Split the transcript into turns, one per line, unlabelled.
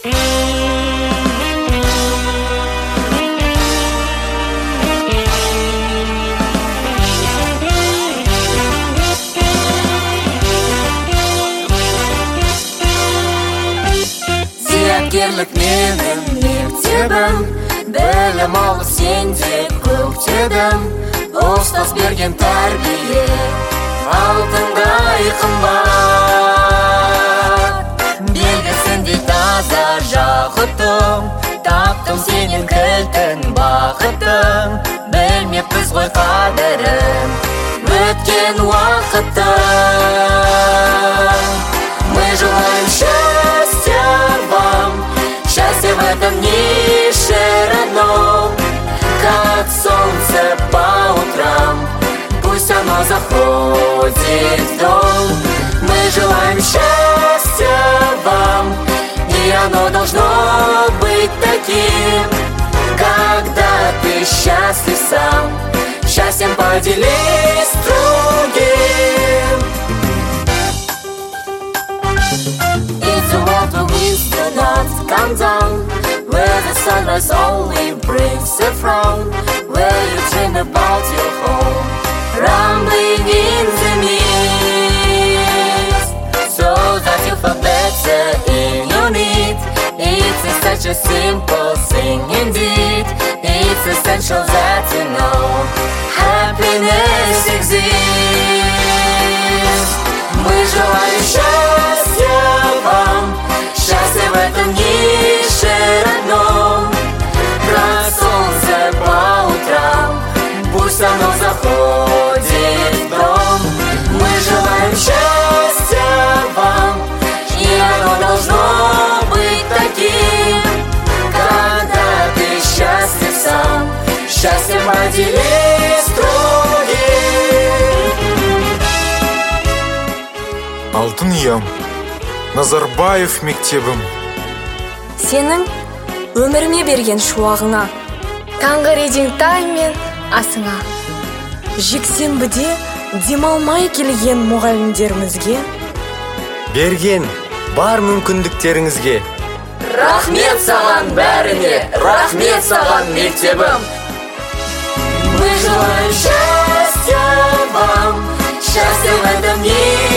Зияткерлік менің мектебім, білім алып сенде көктедім. Ұстаз берген тәрбие алтындай қымбат. Белгісіндей таза жақұтым, таптым сенен кілтін бақытым. Білмеппіз ғой қадірін өткен уақыттың. Мы желаем счастья вам, счастье в этом нише родном, как солнце по утрам, пусть оно заходит в дом. Мы желаем счастья вам, и оно должно быть таким, когда ты счастлив сам, счастьем поделись с другим. It's a world where winds do not come down, where the sunrise only brings a frown, where you dream about your home, rumbling in the mist, so that you feel better in your need. It's such a simple thing indeed. It's essential that you know happiness exists. Мы желаем счастья вам, счастье в этом нише родном, как солнце по утрам, пусть оно заходит в дом. Мы желаем счастья вам, и оно должно быть таким, когда ты счастлив сам, счастьем поделись с другим.
Алтын ұям, Назарбаев мектебім.
Сенің өміріме берген шуағыңа, таңғы рединг тайм мен асыңа, жексенбіде демалмай келген мұғалімдерімізге,
берген бар мүмкіндіктеріңізге
рахмет саған бәріне, рахмет саған мектебім. Мы желаем счастья вам, счастья в этом мире.